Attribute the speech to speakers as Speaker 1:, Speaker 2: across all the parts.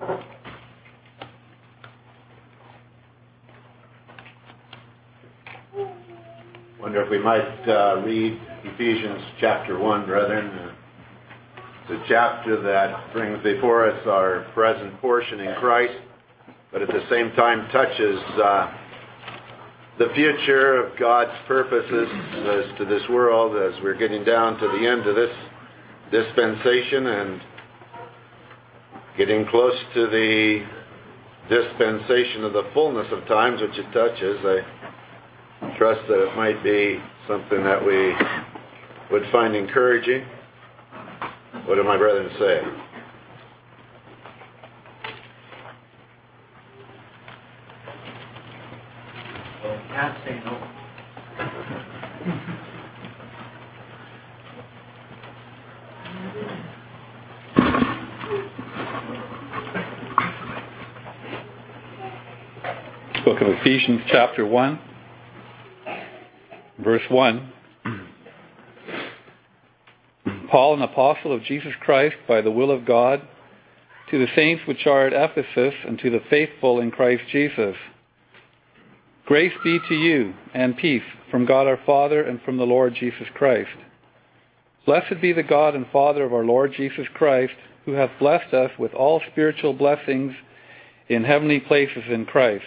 Speaker 1: Wonder if we might read Ephesians chapter 1, brethren. It's a chapter that brings before us our present portion in Christ, but at the same time touches the future of God's purposes as to this world as we're getting down to the end of this dispensation and getting close to the dispensation of the fullness of times which it touches. I trust that it might be something that we would find encouraging. What do my brethren say?
Speaker 2: Well, can't say no.
Speaker 3: Book of Ephesians chapter 1, verse 1. Paul, an apostle of Jesus Christ by the will of God, to the saints which are at Ephesus and to the faithful in Christ Jesus. Grace be to you and peace from God our Father and from the Lord Jesus Christ. Blessed be the God and Father of our Lord Jesus Christ, who hath blessed us with all spiritual blessings in heavenly places in Christ,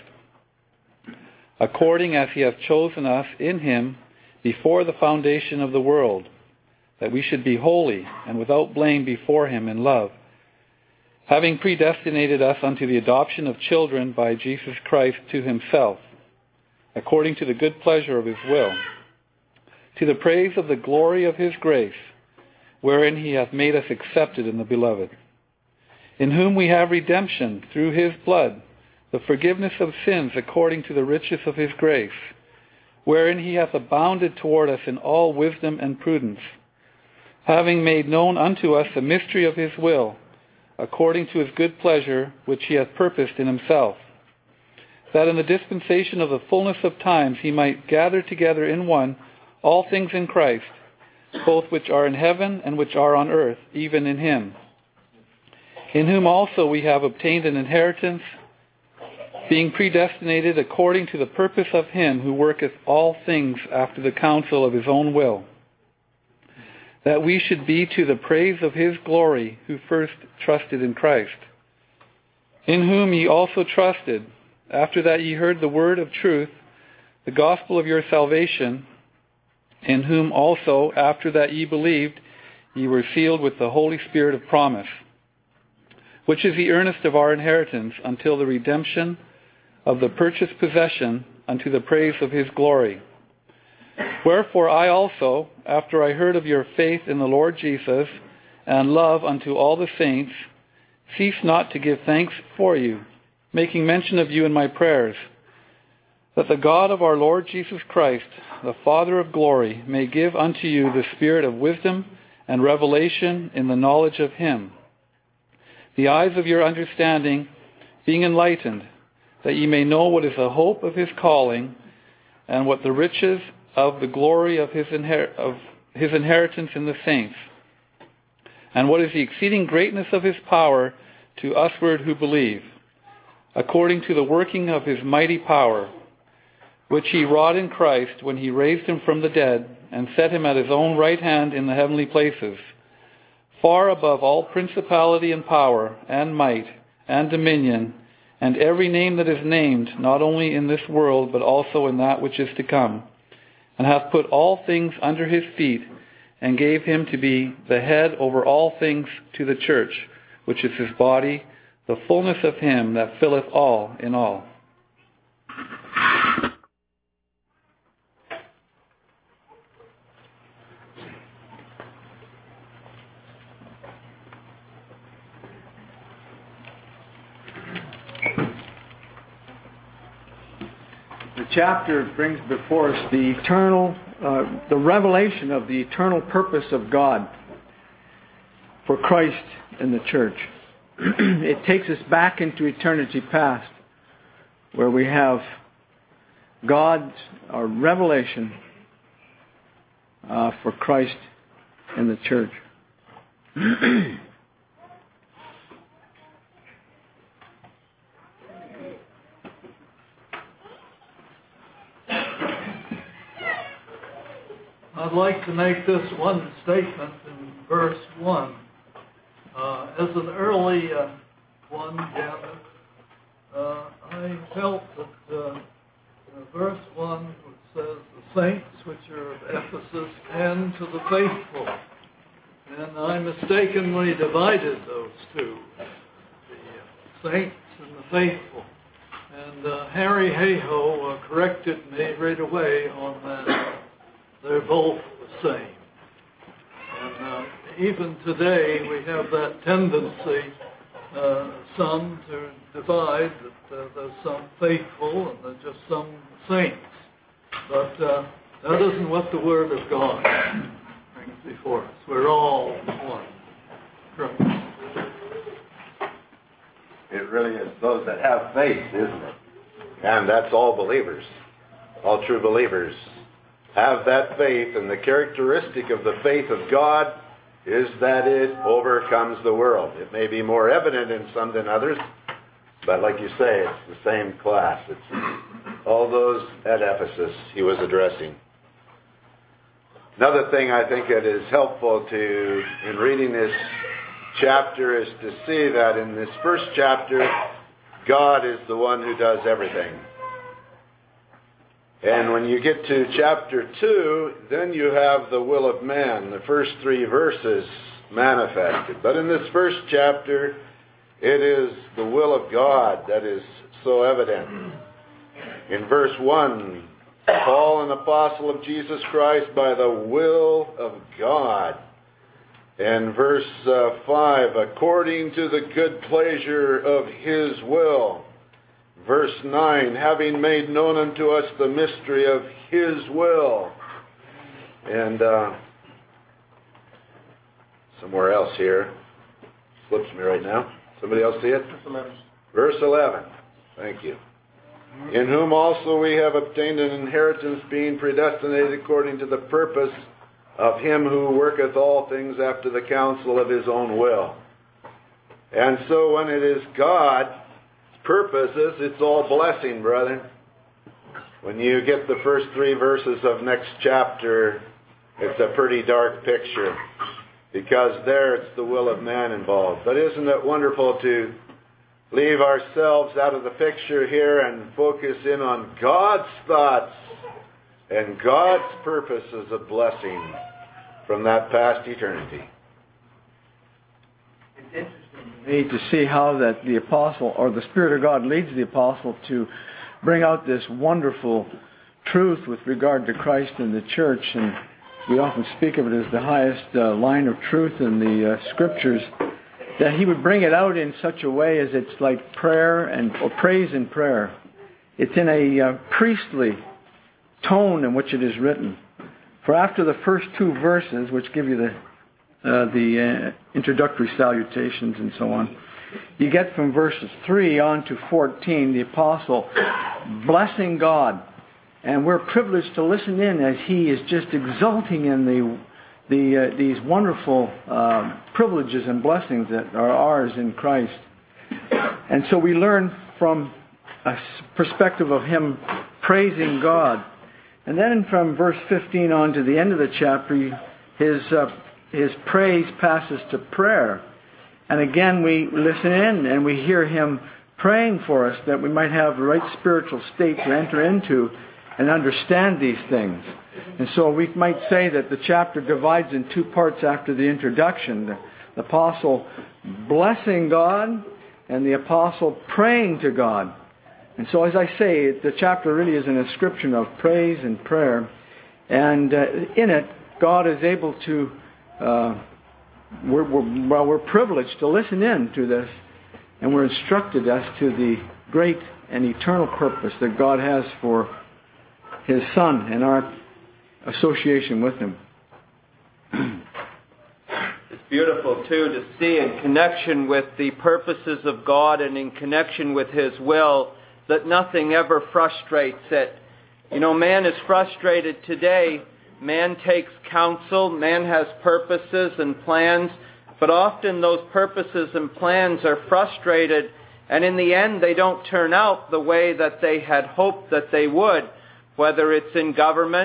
Speaker 3: according as he hath chosen us in him before the foundation of the world, that we should be holy and without blame before him in love, having predestinated us unto the adoption of children by Jesus Christ to himself, according to the good pleasure of his will, to the praise of the glory of his grace, wherein he hath made us accepted in the beloved, in whom we have redemption through his blood, the forgiveness of sins according to the riches of his grace, wherein he hath abounded toward us in all wisdom and prudence, having made known unto us the mystery of his will, according to his good pleasure, which he hath purposed in himself, that in the dispensation of the fullness of times he might gather together in one all things in Christ, both which are in heaven and which are on earth, even in him, in whom also we have obtained an inheritance, being predestinated according to the purpose of him who worketh all things after the counsel of his own will, that we should be to the praise of his glory, who first trusted in Christ, in whom ye also trusted, after that ye heard the word of truth, the gospel of your salvation, in whom also, after that ye believed, ye were sealed with the Holy Spirit of promise, which is the earnest of our inheritance until the redemption of the purchased possession unto the praise of his glory. Wherefore I also, after I heard of your faith in the Lord Jesus, and love unto all the saints, cease not to give thanks for you, making mention of you in my prayers, that the God of our Lord Jesus Christ, the Father of glory, may give unto you the spirit of wisdom and revelation in the knowledge of him, the eyes of your understanding being enlightened, that ye may know what is the hope of his calling, and what the riches of the glory of his inheritance in the saints, and what is the exceeding greatness of his power to usward who believe, according to the working of his mighty power, which he wrought in Christ when he raised him from the dead, and set him at his own right hand in the heavenly places, far above all principality and power, and might, and dominion, and every name that is named, not only in this world, but also in that which is to come, and hath put all things under his feet, and gave him to be the head over all things to the church, which is his body, the fullness of him that filleth all in all.
Speaker 2: The chapter brings before us the eternal, the revelation of the eternal purpose of God for Christ and the church. It takes us back into eternity past, where we have God's revelation for Christ and the church.
Speaker 4: I'd like to make this one statement in verse 1. As an early one, Gavin, I felt that verse 1, which says, the saints which are of Ephesus and to the faithful. And I mistakenly divided those two, the saints and the faithful. And Harry Hayhoe corrected me right away on that. They're both the same. And even today we have that tendency, some to divide, that there's some faithful and there's just some saints. But that isn't what the Word of God brings before us. We're all one. Christ.
Speaker 1: It really is those that have faith, isn't it? And that's all believers. All true believers have that faith, and the characteristic of the faith of God is that it overcomes the world. It may be more evident in some than others, but like you say, it's the same class. It's all those at Ephesus he was addressing. Another thing I think that is helpful in reading this chapter is to see that in this first chapter, God is the one who does everything. And when you get to chapter 2, then you have the will of man, the first 3 verses manifested. But in this first chapter, it is the will of God that is so evident. In verse 1, Paul, an apostle of Jesus Christ by the will of God. And verse 5, according to the good pleasure of his will. Verse 9, having made known unto us the mystery of his will. And somewhere else here, slips me right now. Somebody else see it? Verse 11. Thank you. In whom also we have obtained an inheritance, being predestinated according to the purpose of him who worketh all things after the counsel of his own will. And so when it is God's purposes, it's all blessing, brethren. When you get the first 3 verses of next chapter, it's a pretty dark picture, because there it's the will of man involved. But isn't it wonderful to leave ourselves out of the picture here and focus in on God's thoughts and God's purposes of blessing from that past eternity?
Speaker 2: It's interesting to me to see how that the apostle, or the Spirit of God, leads the apostle to bring out this wonderful truth with regard to Christ and the church. And we often speak of it as the highest line of truth in the Scriptures, that he would bring it out in such a way as it's like prayer or praise and prayer. It's in a priestly tone in which it is written. For after the first 2 verses, which give you the introductory salutations and so on, you get from verses 3 on to 14 the apostle blessing God. And we're privileged to listen in as he is just exulting in these wonderful privileges and blessings that are ours in Christ. And so we learn from a perspective of him praising God. And then from verse 15 on to the end of the chapter, his praise passes to prayer. And again we listen in and we hear him praying for us that we might have the right spiritual state to enter into and understand these things. And so we might say that the chapter divides in 2 parts after the introduction. The apostle blessing God and the apostle praying to God. And so as I say, the chapter really is an inscription of praise and prayer. And in it, God is able to, we're privileged to listen in to this. And we're instructed as to the great and eternal purpose that God has for his Son and our association with him.
Speaker 5: It's beautiful, too, to see in connection with the purposes of God and in connection with his will that nothing ever frustrates it. You know, man is frustrated today. Man takes counsel. Man has purposes and plans. But often those purposes and plans are frustrated. And in the end, they don't turn out the way that they had hoped that they would. Whether it's in government,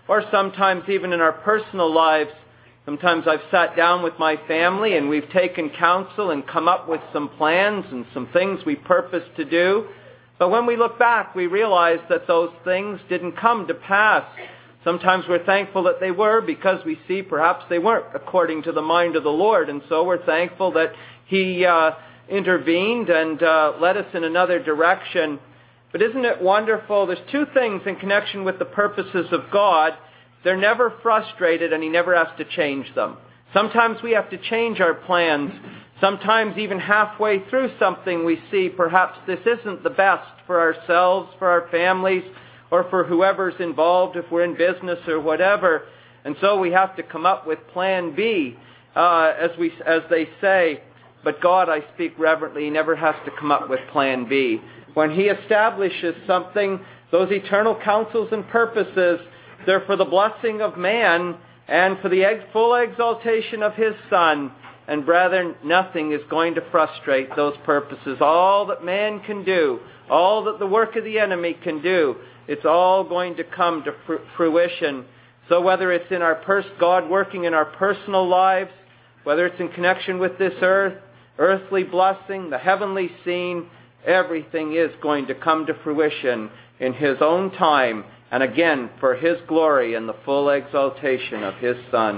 Speaker 5: or sometimes even in our personal lives. Sometimes I've sat down with my family and we've taken counsel and come up with some plans and some things we purpose to do. But when we look back, we realize that those things didn't come to pass. Sometimes we're thankful that they were, because we see perhaps they weren't according to the mind of the Lord. And so we're thankful that He intervened and led us in another direction. But isn't it wonderful? There's two things in connection with the purposes of God. They're never frustrated, and He never has to change them. Sometimes we have to change our plans. Sometimes even halfway through something we see perhaps this isn't the best for ourselves, for our families, or for whoever's involved if we're in business or whatever. And so we have to come up with plan B, as they say. But God, I speak reverently, He never has to come up with plan B. When He establishes something, those eternal counsels and purposes, they're for the blessing of man and for the full exaltation of His Son. And brethren, nothing is going to frustrate those purposes. All that man can do, all that the work of the enemy can do, it's all going to come to fruition. So whether it's in our God working in our personal lives, whether it's in connection with this earthly blessing, the heavenly scene, everything is going to come to fruition in His own time, and again for His glory and the full exaltation of His Son.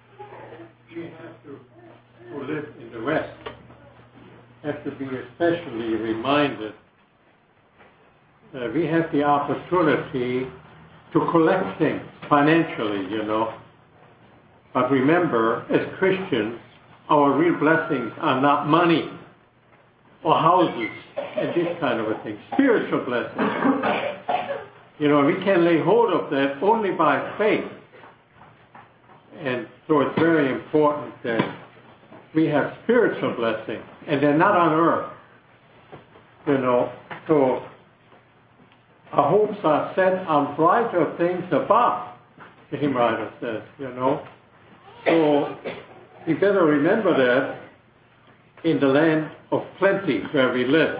Speaker 6: We have to, who live in the West, have to be especially reminded that we have the opportunity to collect things financially, But remember, as Christians, our real blessings are not money or houses and this kind of a thing. Spiritual blessings. We can lay hold of that only by faith. And so it's very important that we have spiritual blessings, and they're not on earth. So our hopes are set on brighter things above, the hymn writer says, So we better remember that in the land of plenty where we live.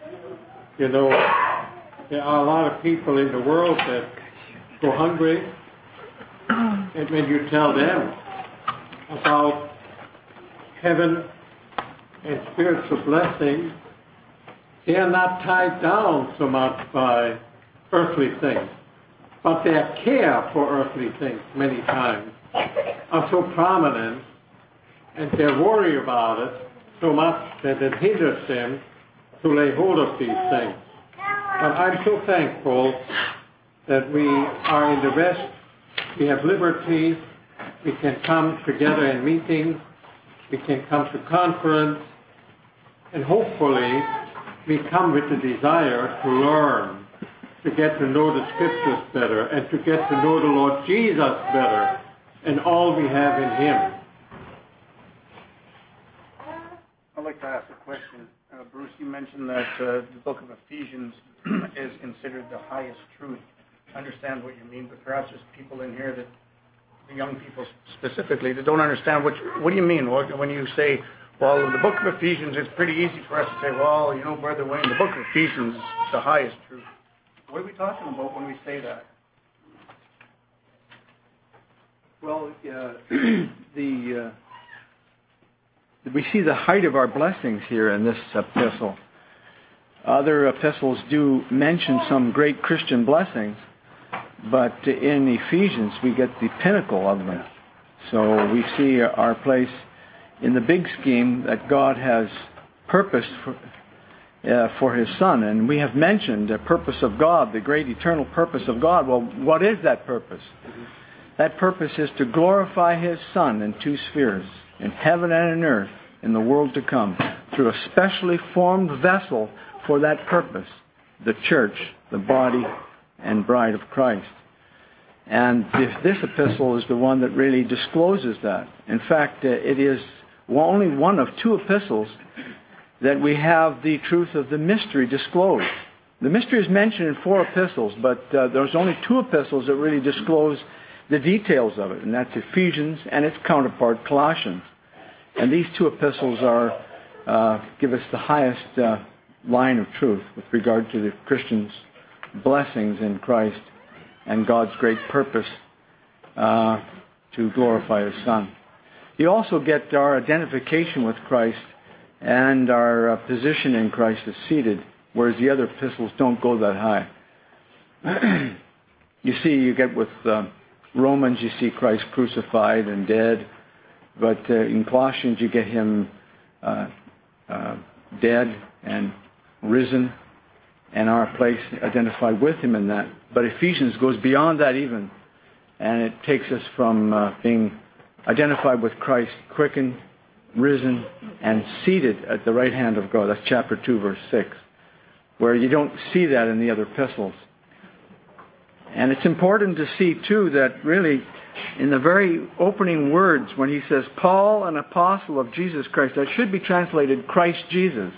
Speaker 6: There are a lot of people in the world that go hungry, and when you tell them about heaven and spiritual blessings, they are not tied down so much by earthly things, but their care for earthly things many times are so prominent, and their worry about it so much that it hinders them to lay hold of these things. But I'm so thankful that we are in the West. We have liberty. We can come together in meetings. We can come to conference. And hopefully we come with the desire to learn, to get to know the Scriptures better, and to get to know the Lord Jesus better and all we have in Him.
Speaker 7: I'd like to ask a question. Bruce, you mentioned that the book of Ephesians is considered the highest truth. I understand what you mean, but perhaps there's people in here, that the young people specifically, that don't understand what do you mean when you say, well, the book of Ephesians, it's pretty easy for us to say, well, Brother Wayne, the book of Ephesians is the highest truth. What are we talking about when we say that?
Speaker 2: Well, we see the height of our blessings here in this epistle. Other epistles do mention some great Christian blessings, but in Ephesians we get the pinnacle of them. So we see our place in the big scheme that God has purposed for His Son. And we have mentioned the purpose of God, the great eternal purpose of God. Well, what is that purpose? That purpose is to glorify His Son in two spheres, in heaven and in earth, in the world to come, through a specially formed vessel for that purpose, the church, the body and bride of Christ. And this epistle is the one that really discloses that. In fact, it is only one of two epistles that we have the truth of the mystery disclosed. The mystery is mentioned in 4 epistles, but there's only 2 epistles that really disclose the details of it, and that's Ephesians and its counterpart, Colossians. And these 2 epistles give us the highest line of truth with regard to the Christian's blessings in Christ and God's great purpose to glorify His Son. You also get our identification with Christ and our position in Christ is seated, whereas the other epistles don't go that high. You get with Romans, you see Christ crucified and dead, but in Colossians you get Him dead and risen, and our place identified with Him in that. But Ephesians goes beyond that even, and it takes us from being identified with Christ, quickened, risen, and seated at the right hand of God. That's chapter 2, verse 6, where you don't see that in the other epistles. And it's important to see, too, that really in the very opening words, when he says, Paul, an apostle of Jesus Christ, that should be translated Christ Jesus.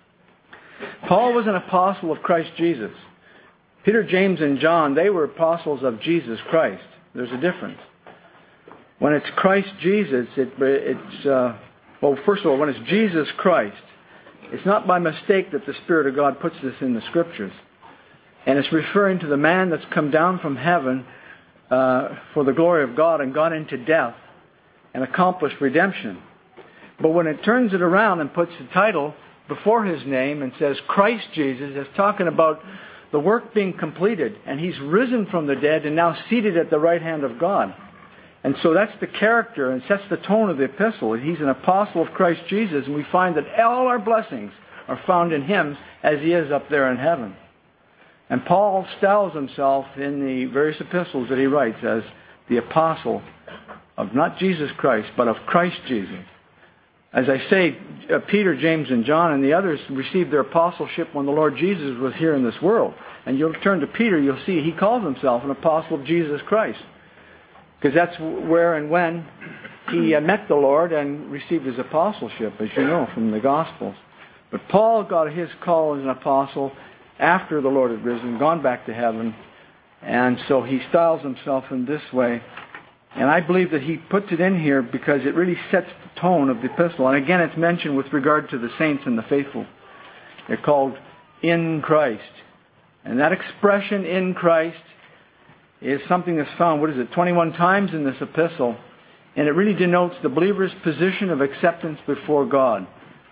Speaker 2: Paul was an apostle of Christ Jesus. Peter, James, and John, they were apostles of Jesus Christ. There's a difference. When it's Christ Jesus, first of all, when it's Jesus Christ, it's not by mistake that the Spirit of God puts this in the Scriptures. And it's referring to the man that's come down from heaven for the glory of God and gone into death and accomplished redemption. But when it turns it around and puts the title before his name and says Christ Jesus, it's talking about the work being completed, and He's risen from the dead and now seated at the right hand of God. And so that's the character and sets the tone of the epistle. He's an apostle of Christ Jesus, and we find that all our blessings are found in Him as He is up there in heaven. And Paul styles himself in the various epistles that he writes as the apostle of not Jesus Christ, but of Christ Jesus. As I say, Peter, James, and John and the others received their apostleship when the Lord Jesus was here in this world. And you'll turn to Peter, you'll see he calls himself an apostle of Jesus Christ. Because that's where and when he met the Lord and received his apostleship, as you know, from the Gospels. But Paul got his call as an apostle after the Lord had risen, gone back to heaven. And so he styles himself in this way. And I believe that he puts it in here because it really sets the tone of the epistle. And again, it's mentioned with regard to the saints and the faithful. They're called in Christ. And that expression, in Christ, is something that's found, 21 times in this epistle. And it really denotes the believer's position of acceptance before God.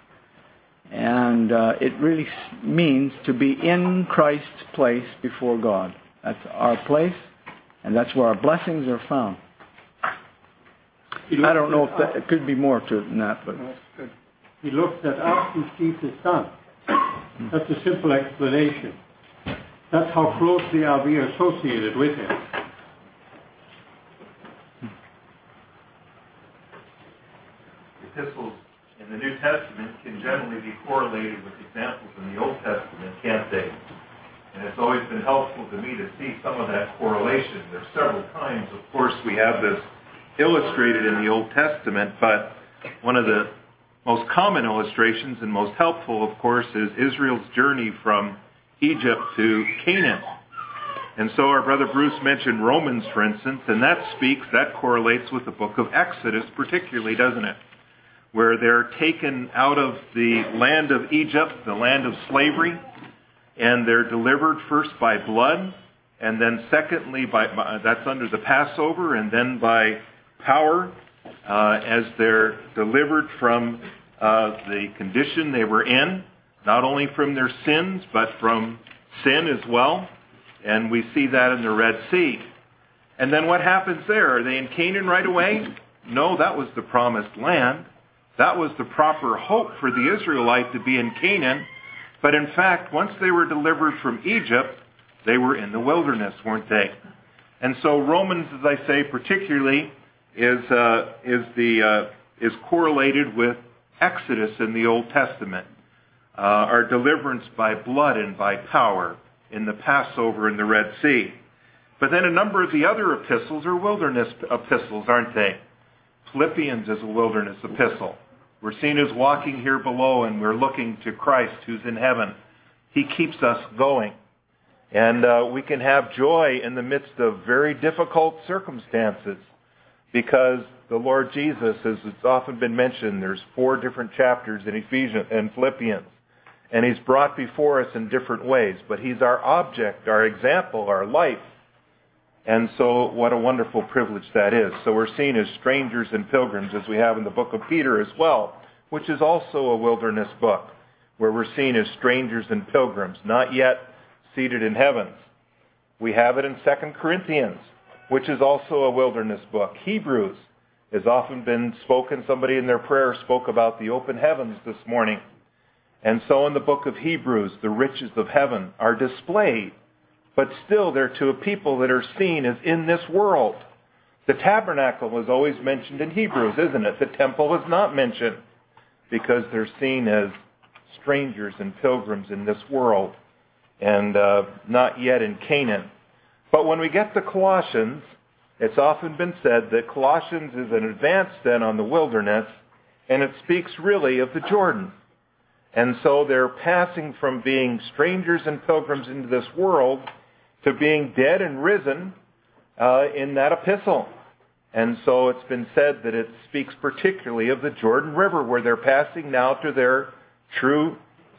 Speaker 2: And it really means to be in Christ's place before God. That's our place, and that's where our blessings are found. I don't know if it could be more to it than that, but
Speaker 6: He looks at us who sees His Son. That's a simple explanation. That's how closely are we associated with Him.
Speaker 8: Epistles in the New Testament can generally be correlated with examples in the Old Testament, can't they? And it's always been helpful to me to see some of that correlation. There's several times, of course, we have this illustrated in the Old Testament, but one of the most common illustrations and most helpful, of course, is Israel's journey from Egypt to Canaan. And so our brother Bruce mentioned Romans, for instance, and that correlates with the book of Exodus particularly, doesn't it? Where they're taken out of the land of Egypt, the land of slavery, and they're delivered first by blood, and then secondly, that's under the Passover, and then by power, as they're delivered from the condition they were in, not only from their sins, but from sin as well. And we see that in the Red Sea. And then what happens there? Are they in Canaan right away? No, that was the promised land. That was the proper hope for the Israelite to be in Canaan. But in fact, once they were delivered from Egypt, they were in the wilderness, weren't they? And so Romans, as I say, particularly is correlated with Exodus in the Old Testament. Our deliverance by blood and by power in the Passover and the Red Sea. But then a number of the other epistles are wilderness epistles, aren't they? Philippians is a wilderness epistle. We're seen as walking here below, and we're looking to Christ who's in heaven. He keeps us going. And we can have joy in the midst of very difficult circumstances because the Lord Jesus, as it's often been mentioned, there's 4 different chapters in Ephesians and Philippians. And He's brought before us in different ways. But He's our object, our example, our life. And so what a wonderful privilege that is. So we're seen as strangers and pilgrims, as we have in the book of Peter as well, which is also a wilderness book, where we're seen as strangers and pilgrims, not yet seated in heavens. We have it in 2 Corinthians, which is also a wilderness book. Hebrews has often been spoken. Somebody in their prayer spoke about the open heavens this morning. And so in the book of Hebrews, the riches of heaven are displayed, but still they're to a people that are seen as in this world. The tabernacle is always mentioned in Hebrews, isn't it? The temple is not mentioned because they're seen as strangers and pilgrims in this world and not yet in Canaan. But when we get to Colossians, it's often been said that Colossians is an advance then on the wilderness, and it speaks really of the Jordan. And so they're passing from being strangers and pilgrims into this world to being dead and risen in that epistle. And so it's been said that it speaks particularly of the Jordan River, where they're passing now to their true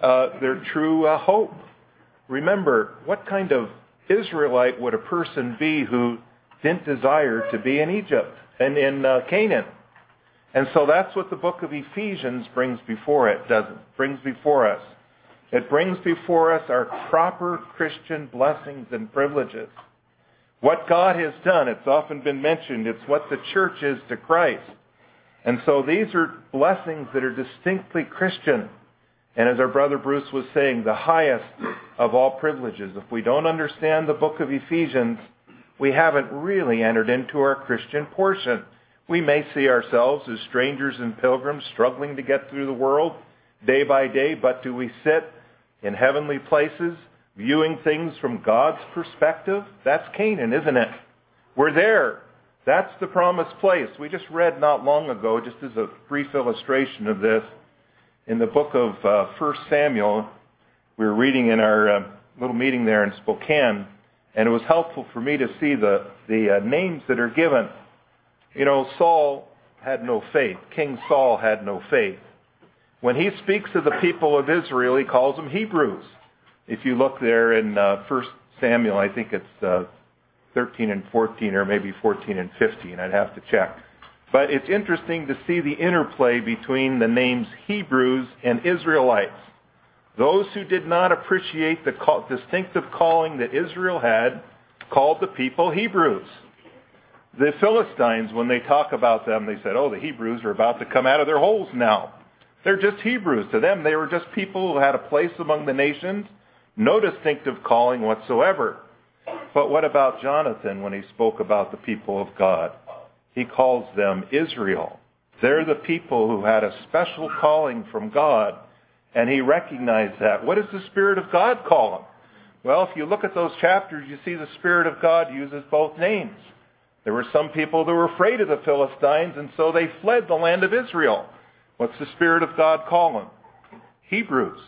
Speaker 8: hope. Remember, what kind of Israelite would a person be who didn't desire to be in Egypt and in Canaan? And so that's what the book of Ephesians brings before it, doesn't it? Brings before us. It brings before us our proper Christian blessings and privileges. What God has done, it's often been mentioned, it's what the church is to Christ. And so these are blessings that are distinctly Christian. And as our brother Bruce was saying, the highest of all privileges. If we don't understand the book of Ephesians, we haven't really entered into our Christian portion. We may see ourselves as strangers and pilgrims struggling to get through the world day by day, but do we sit in heavenly places viewing things from God's perspective? That's Canaan, isn't it? We're there. That's the promised place. We just read not long ago, just as a brief illustration of this, in the book of 1 Samuel. We were reading in our little meeting there in Spokane, and it was helpful for me to see the names that are given. You know, Saul had no faith. King Saul had no faith. When he speaks to the people of Israel, he calls them Hebrews. If you look there in 1 Samuel, I think it's 13 and 14, or maybe 14 and 15. I'd have to check. But it's interesting to see the interplay between the names Hebrews and Israelites. Those who did not appreciate the distinctive calling that Israel had called the people Hebrews. The Philistines, when they talk about them, they said, oh, the Hebrews are about to come out of their holes now. They're just Hebrews. To them, they were just people who had a place among the nations, no distinctive calling whatsoever. But what about Jonathan when he spoke about the people of God? He calls them Israel. They're the people who had a special calling from God, and he recognized that. What does the Spirit of God call them? Well, if you look at those chapters, you see the Spirit of God uses both names. There were some people that were afraid of the Philistines, and so they fled the land of Israel. What's the Spirit of God call them? Hebrews.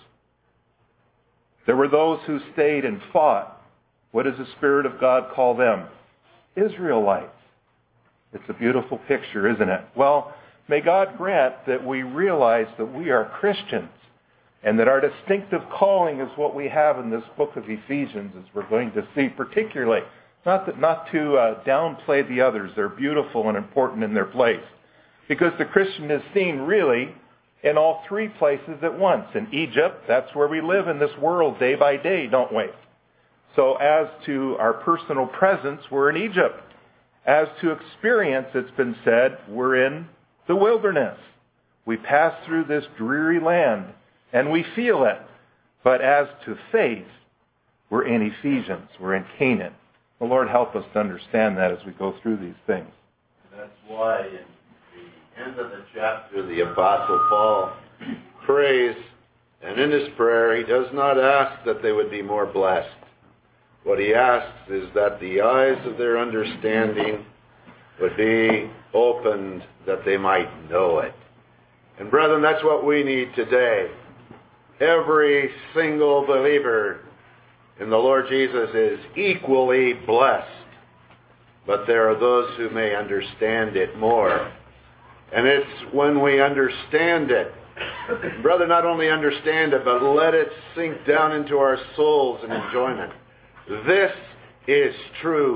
Speaker 8: There were those who stayed and fought. What does the Spirit of God call them? Israelites. It's a beautiful picture, isn't it? Well, may God grant that we realize that we are Christians and that our distinctive calling is what we have in this book of Ephesians, as we're going to see particularly. Not to downplay the others. They're beautiful and important in their place. Because the Christian is seen really in all three places at once. In Egypt, that's where we live in this world day by day, don't we? So as to our personal presence, we're in Egypt. As to experience, it's been said, we're in the wilderness. We pass through this dreary land, and we feel it. But as to faith, we're in Ephesians. We're in Canaan. The Lord help us to understand that as we go through these things.
Speaker 1: That's why in the end of the chapter, the Apostle Paul prays, and in his prayer, he does not ask that they would be more blessed. What he asks is that the eyes of their understanding would be opened, that they might know it. And brethren, that's what we need today. Every single believer in the Lord Jesus is equally blessed. But there are those who may understand it more. And it's when we understand it, brother, not only understand it, but let it sink down into our souls in enjoyment. This is true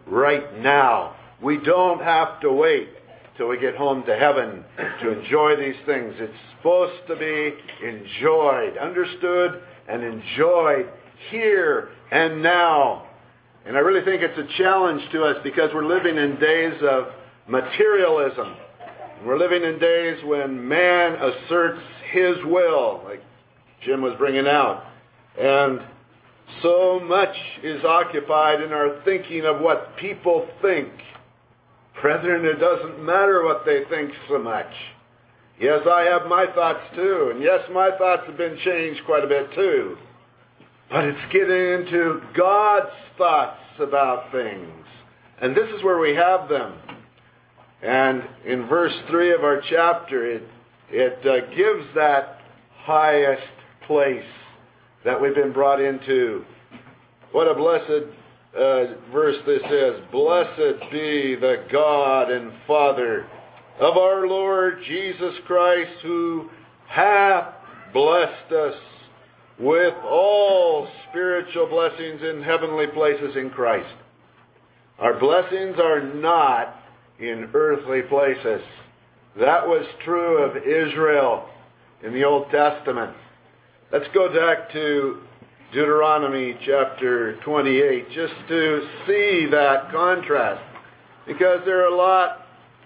Speaker 1: right now. We don't have to wait till we get home to heaven to enjoy these things. It's supposed to be enjoyed, understood, and enjoyed here and now. And I really think it's a challenge to us because we're living in days of materialism. We're living in days when man asserts his will, like Jim was bringing out. And so much is occupied in our thinking of what people think. Brethren, it doesn't matter what they think so much. Yes, I have my thoughts too. And yes, my thoughts have been changed quite a bit too. But it's getting into God's thoughts about things. And this is where we have them. And in verse 3 of our chapter, it gives that highest place that we've been brought into. What a blessed verse this is. Blessed be the God and Father of our Lord Jesus Christ, who hath blessed us with all spiritual blessings in heavenly places in Christ. Our blessings are not in earthly places. That was true of Israel in the Old Testament. Let's go back to Deuteronomy chapter 28 just to see that contrast. Because there are a lot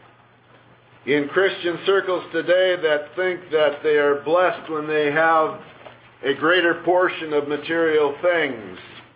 Speaker 1: in Christian circles today that think that they are blessed when they have a greater portion of material things.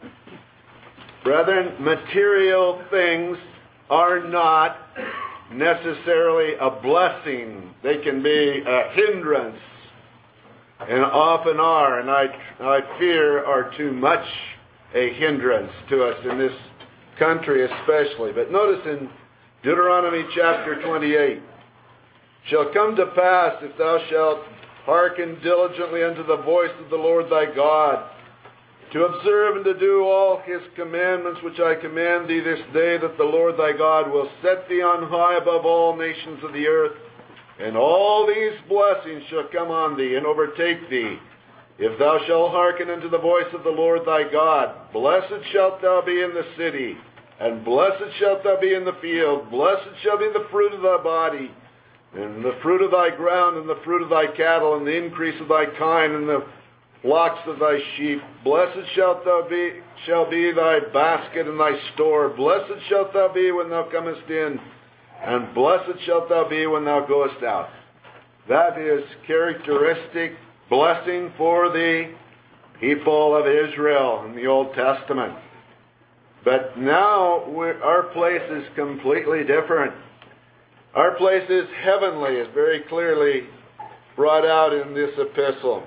Speaker 1: Brethren, material things are not necessarily a blessing. They can be a hindrance, and often are, and I fear are too much a hindrance to us in this country especially. But notice in Deuteronomy chapter 28, shall come to pass, if thou shalt hearken diligently unto the voice of the Lord thy God, to observe and to do all his commandments which I command thee this day, that the Lord thy God will set thee on high above all nations of the earth, and all these blessings shall come on thee and overtake thee, if thou shalt hearken unto the voice of the Lord thy God. Blessed shalt thou be in the city, and blessed shalt thou be in the field. Blessed shall be the fruit of thy body, and the fruit of thy ground, and the fruit of thy cattle, and the increase of thy kine, and the flocks of thy sheep. Blessed shall be thy basket and thy store. Blessed shalt thou be when thou comest in, and blessed shalt thou be when thou goest out. That is characteristic blessing for the people of Israel in the Old Testament. But now our place is completely different. Our place is heavenly, is very clearly brought out in this epistle.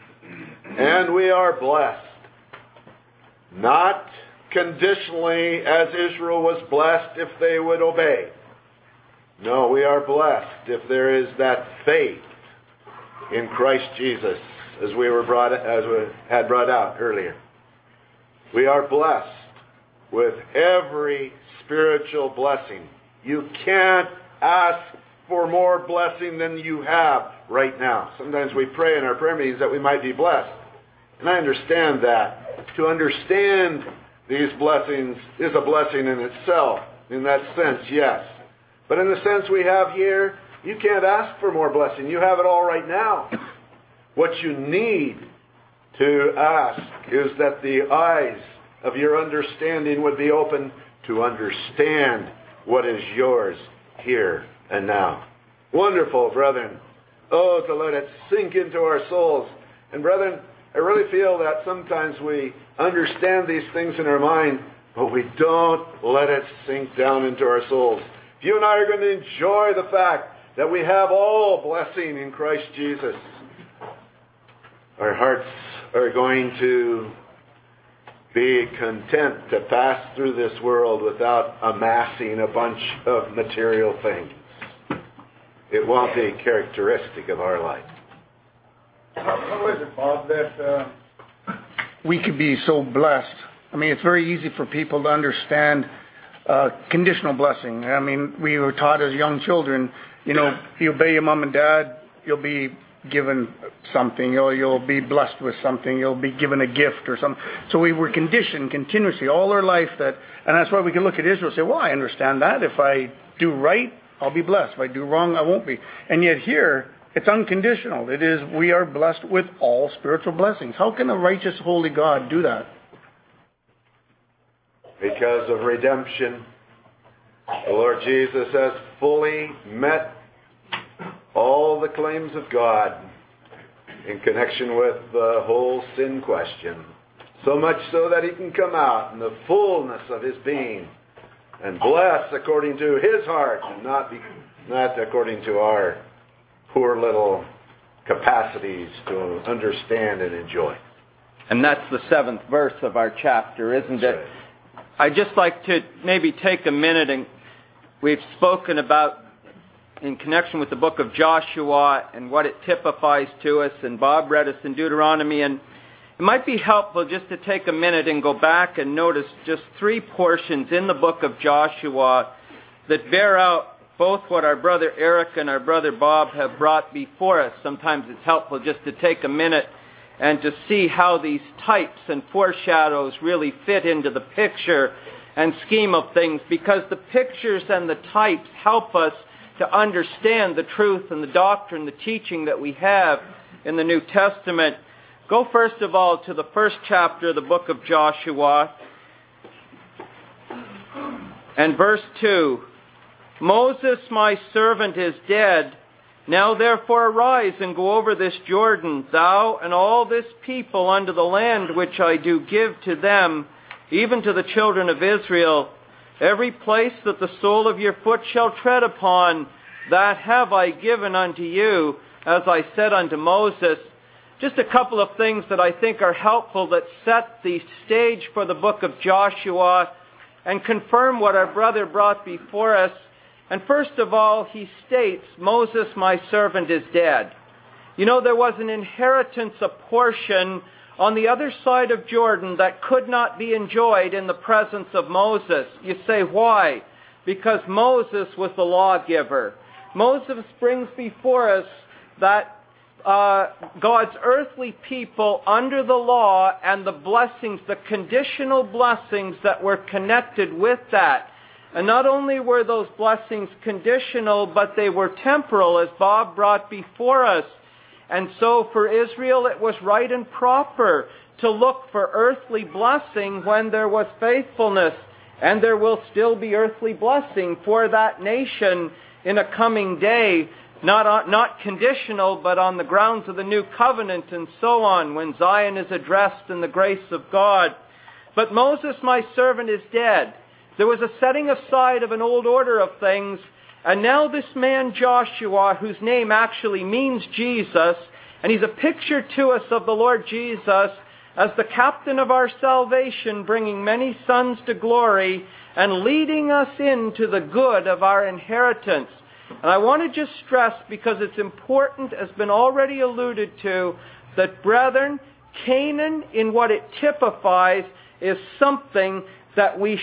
Speaker 1: And we are blessed. Not conditionally as Israel was blessed if they would obey. No, we are blessed if there is that faith in Christ Jesus, as we had brought out earlier. We are blessed with every spiritual blessing. You can't ask for more blessing than you have right now. Sometimes we pray in our prayer meetings that we might be blessed. And I understand that. To understand these blessings is a blessing in itself. In that sense, yes. But in the sense we have here, you can't ask for more blessing. You have it all right now. What you need to ask is that the eyes of your understanding would be open to understand what is yours here and now. Wonderful, brethren. Oh, to let it sink into our souls. And brethren, I really feel that sometimes we understand these things in our mind, but we don't let it sink down into our souls. If you and I are going to enjoy the fact that we have all blessing in Christ Jesus, our hearts are going to be content to pass through this world without amassing a bunch of material things. It won't be characteristic of our life.
Speaker 7: How is it, Bob, that we could be so blessed? I mean, it's very easy for people to understand conditional blessing. I mean, we were taught as young children, you know, if you obey your mom and dad, you'll be given something. You'll be blessed with something. You'll be given a gift or something. So we were conditioned continuously all our life and that's why we can look at Israel and say, well, I understand that. If I do right, I'll be blessed. If I do wrong, I won't be. And yet here, it's unconditional. It is, we are blessed with all spiritual blessings. How can a righteous, holy God do that?
Speaker 1: Because of redemption, the Lord Jesus has fully met all the claims of God in connection with the whole sin question. So much so that he can come out in the fullness of his being and bless according to his heart and not according to our poor little capacities to understand and enjoy.
Speaker 5: And that's the 7th verse of our chapter, isn't it?
Speaker 1: Right.
Speaker 5: I'd just like to maybe take a minute, and we've spoken about in connection with the book of Joshua and what it typifies to us, and Bob read us in Deuteronomy, and it might be helpful just to take a minute and go back and notice just 3 portions in the book of Joshua that bear out both what our brother Eric and our brother Bob have brought before us. Sometimes it's helpful just to take a minute and to see how these types and foreshadows really fit into the picture and scheme of things, because the pictures and the types help us to understand the truth and the doctrine, the teaching that we have in the New Testament. Go first of all to the first chapter of the book of Joshua and verse 2. Moses, my servant, is dead. Now therefore arise and go over this Jordan, thou and all this people, unto the land which I do give to them, even to the children of Israel. Every place that the sole of your foot shall tread upon, that have I given unto you, as I said unto Moses. Just a couple of things that I think are helpful that set the stage for the book of Joshua and confirm what our brother brought before us. And first of all, he states, Moses, my servant, is dead. You know, there was an inheritance, a portion on the other side of Jordan that could not be enjoyed in the presence of Moses. You say, why? Because Moses was the lawgiver. Moses brings before us that God's earthly people under the law and the blessings, the conditional blessings that were connected with that. And not only were those blessings conditional, but they were temporal, as Bob brought before us. And so for Israel, it was right and proper to look for earthly blessing when there was faithfulness. And there will still be earthly blessing for that nation in a coming day, not conditional, but on the grounds of the new covenant and so on, when Zion is addressed in the grace of God. But Moses, my servant, is dead. There was a setting aside of an old order of things, and now this man Joshua, whose name actually means Jesus, and he's a picture to us of the Lord Jesus as the captain of our salvation, bringing many sons to glory and leading us into the good of our inheritance. And I want to just stress, because it's important, as been already alluded to, that, brethren, Canaan, in what it typifies, is something that we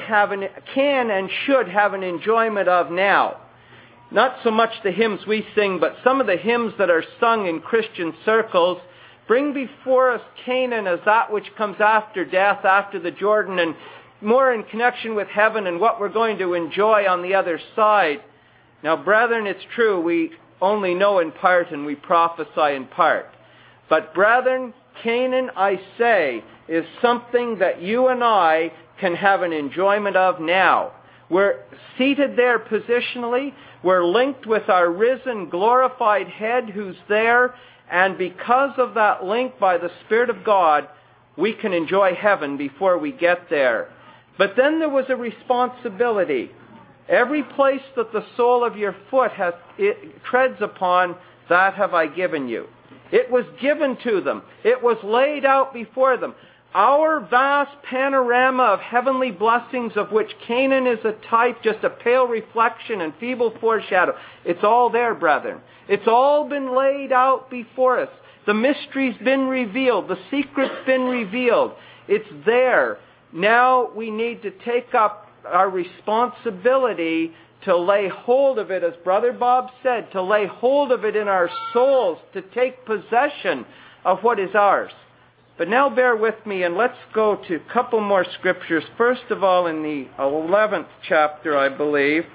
Speaker 5: can and should have an enjoyment of now. Not so much the hymns we sing, but some of the hymns that are sung in Christian circles bring before us Canaan as that which comes after death, after the Jordan, and more in connection with heaven and what we're going to enjoy on the other side. Now, brethren, it's true, we only know in part and we prophesy in part. But, brethren, Canaan, I say, is something that you and I can have an enjoyment of now. We're seated there positionally. We're linked with our risen, glorified head who's there. And because of that link by the Spirit of God, we can enjoy heaven before we get there. But then there was a responsibility. Every place that the sole of your foot treads upon, that have I given you. It was given to them. It was laid out before them. Our vast panorama of heavenly blessings, of which Canaan is a type, just a pale reflection and feeble foreshadow, it's all there, brethren. It's all been laid out before us. The mystery's been revealed. The secret's been revealed. It's there. Now we need to take up our responsibility to lay hold of it, as Brother Bob said, to lay hold of it in our souls, to take possession of what is ours. But now bear with me and let's go to a couple more scriptures. First of all, in the 11th chapter, I believe.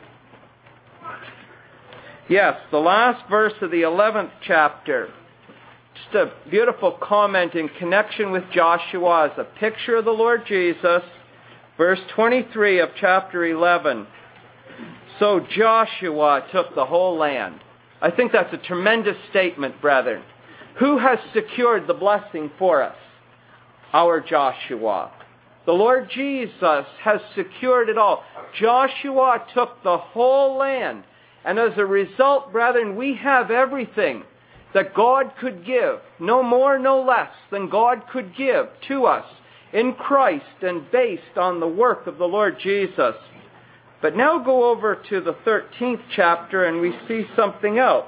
Speaker 5: Yes, the last verse of the 11th chapter. Just a beautiful comment in connection with Joshua as a picture of the Lord Jesus. Verse 23 of chapter 11. So Joshua took the whole land. I think that's a tremendous statement, brethren. Who has secured the blessing for us? Our Joshua. The Lord Jesus has secured it all. Joshua took the whole land. And as a result, brethren, we have everything that God could give. No more, no less than God could give to us in Christ and based on the work of the Lord Jesus. But now go over to the 13th chapter and we see something else.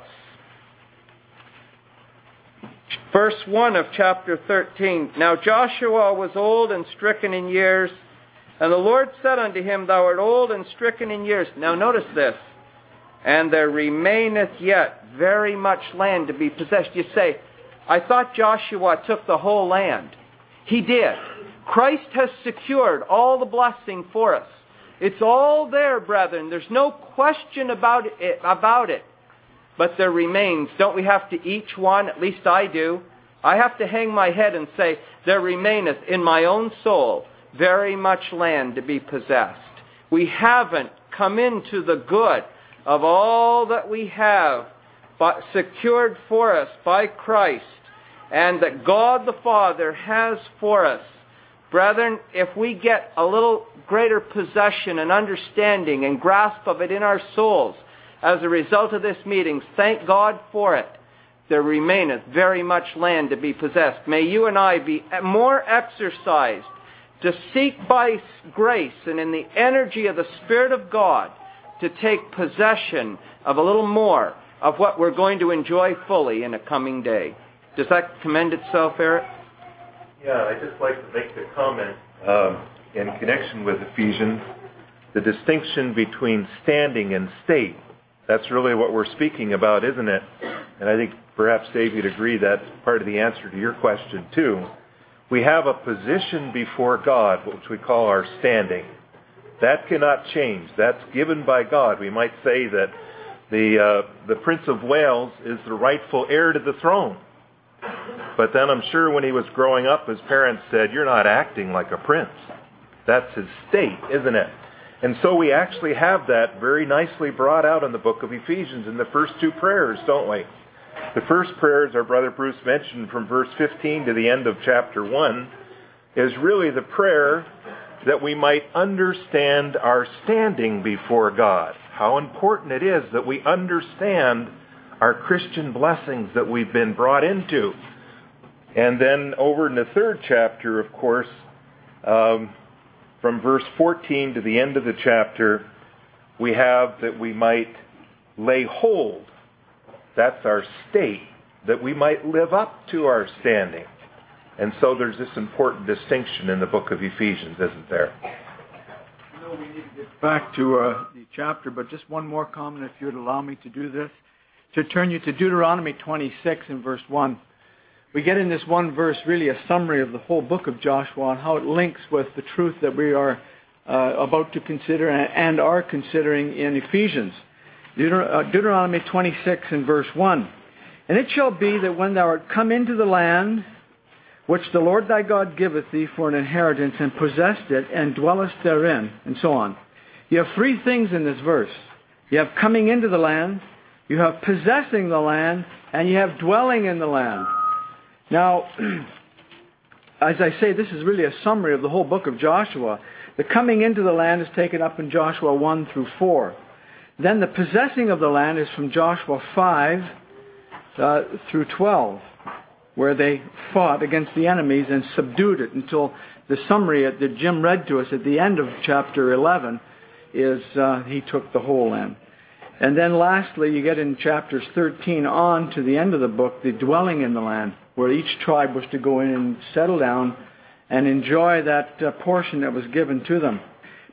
Speaker 5: Verse 1 of chapter 13. Now Joshua was old and stricken in years, and the Lord said unto him, Thou art old and stricken in years. Now notice this. And there remaineth yet very much land to be possessed. You say, I thought Joshua took the whole land. He did. Christ has secured all the blessing for us. It's all there, brethren. There's no question about it. But there remains. Don't we have to each one? At least I do. I have to hang my head and say, there remaineth in my own soul very much land to be possessed. We haven't come into the good of all that we have but secured for us by Christ and that God the Father has for us. Brethren, if we get a little greater possession and understanding and grasp of it in our souls as a result of this meeting, thank God for it. There remaineth very much land to be possessed. May you and I be more exercised to seek by grace and in the energy of the Spirit of God to take possession of a little more of what we're going to enjoy fully in a coming day. Does that commend itself, Eric?
Speaker 8: Yeah, I'd just like to make the comment in connection with Ephesians, the distinction between standing and state. That's really what we're speaking about, isn't it? And I think perhaps Dave, you'd agree that's part of the answer to your question too. We have a position before God, which we call our standing. That cannot change. That's given by God. We might say that the Prince of Wales is the rightful heir to the throne. But then I'm sure when he was growing up, his parents said, you're not acting like a prince. That's his state, isn't it? And so we actually have that very nicely brought out in the book of Ephesians in the first two prayers, don't we? The first prayer, as our brother Bruce mentioned, from verse 15 to the end of chapter 1, is really the prayer that we might understand our standing before God. How important it is that we understand our Christian blessings that we've been brought into. And then over in the third chapter, of course, from verse 14 to the end of the chapter, we have that we might lay hold. That's our state, that we might live up to our standing. And so there's this important distinction in the book of Ephesians, isn't there?
Speaker 2: I know we need to get back to the chapter, but just one more comment, if you would allow me to do this. To turn you to Deuteronomy 26 and verse 1. We get in this one verse really a summary of the whole book of Joshua and how it links with the truth that we are about to consider and are considering in Ephesians. Deuteronomy 26 and verse 1. And it shall be that when thou art come into the land which the Lord thy God giveth thee for an inheritance, and possessed it, and dwellest therein, and so on. You have three things in this verse. You have coming into the land, you have possessing the land, and you have dwelling in the land. Now, as I say, this is really a summary of the whole book of Joshua. The coming into the land is taken up in Joshua 1 through 4. Then the possessing of the land is from Joshua 5 through 12, where they fought against the enemies and subdued it until the summary that Jim read to us at the end of chapter 11 is he took the whole land. And then lastly, you get in chapters 13 on to the end of the book, the dwelling in the land, where each tribe was to go in and settle down and enjoy that portion that was given to them.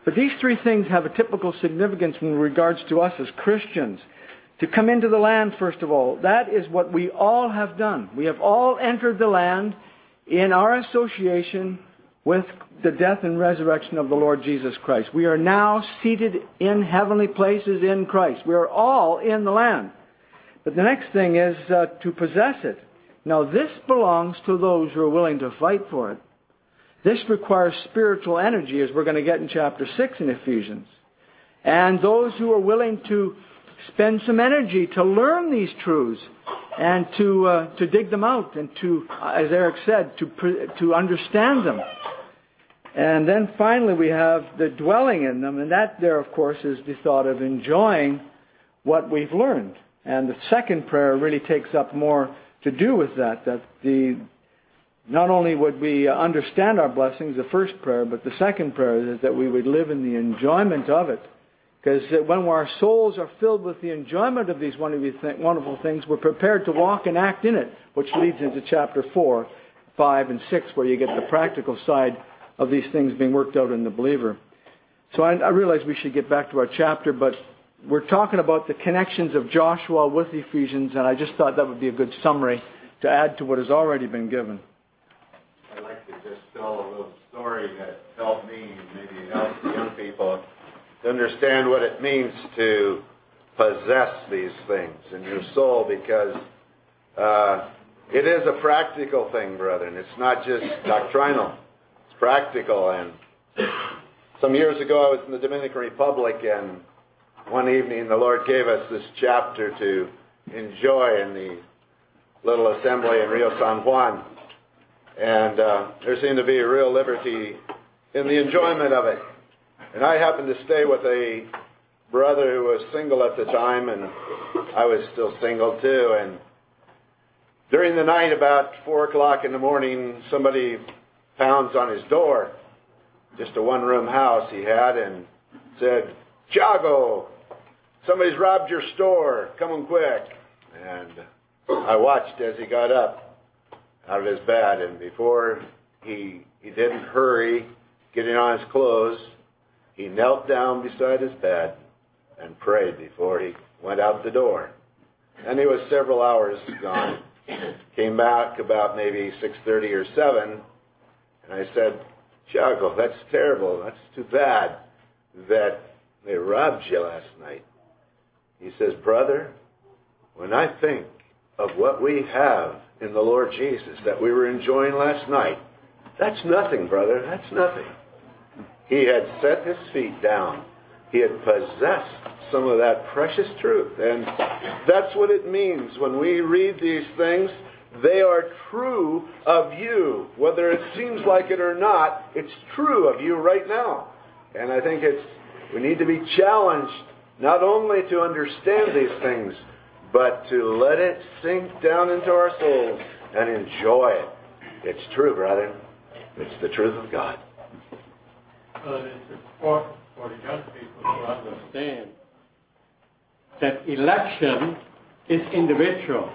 Speaker 2: But these three things have a typical significance in regards to us as Christians. To come into the land, first of all, that is what we all have done. We have all entered the land in our association with the death and resurrection of the Lord Jesus Christ. We are now seated in heavenly places in Christ. We are all in the land. But the next thing is to possess it. Now this belongs to those who are willing to fight for it. This requires spiritual energy, as we're going to get in chapter 6 in Ephesians. And those who are willing to spend some energy to learn these truths and to dig them out and to, as Eric said, to understand them. And then finally we have the dwelling in them, and that there, of course, is the thought of enjoying what we've learned. And the second prayer really takes up more to do with that not only would we understand our blessings, the first prayer, but the second prayer is that we would live in the enjoyment of it. Because when our souls are filled with the enjoyment of these wonderful things, we're prepared to walk and act in it, which leads into chapter 4, 5, and 6, where you get the practical side of these things being worked out in the believer. So I realize we should get back to our chapter, but we're talking about the connections of Joshua with Ephesians, and I just thought that would be a good summary to add to what has already been given.
Speaker 1: I'd like to just tell a little story that helped me and maybe help the young people to understand what it means to possess these things in your soul, because it is a practical thing, brethren. It's not just doctrinal. It's practical. And some years ago I was in the Dominican Republic, and one evening the Lord gave us this chapter to enjoy in the little assembly in Rio San Juan. And there seemed to be a real liberty in the enjoyment of it. And I happened to stay with a brother who was single at the time, and I was still single too. And during the night, about 4 o'clock in the morning, somebody pounds on his door. Just a one-room house he had, and said, "Tiago, somebody's robbed your store. Come on quick." And I watched as he got up out of his bed, and before he didn't hurry getting on his clothes, he knelt down beside his bed and prayed before he went out the door. And he was several hours gone. Came back about maybe 6:30 or 7, and I said, "Tiago, that's terrible. That's too bad that they robbed you last night." He says, "Brother, when I think of what we have in the Lord Jesus that we were enjoying last night, that's nothing, brother. That's nothing." He had set his feet down. He had possessed some of that precious truth. And that's what it means when we read these things. They are true of you. Whether it seems like it or not, it's true of you right now. And I think we need to be challenged not only to understand these things, but to let it sink down into our souls and enjoy it. It's true, brethren. It's the truth of God.
Speaker 6: It's important for the young people to understand that election is individual,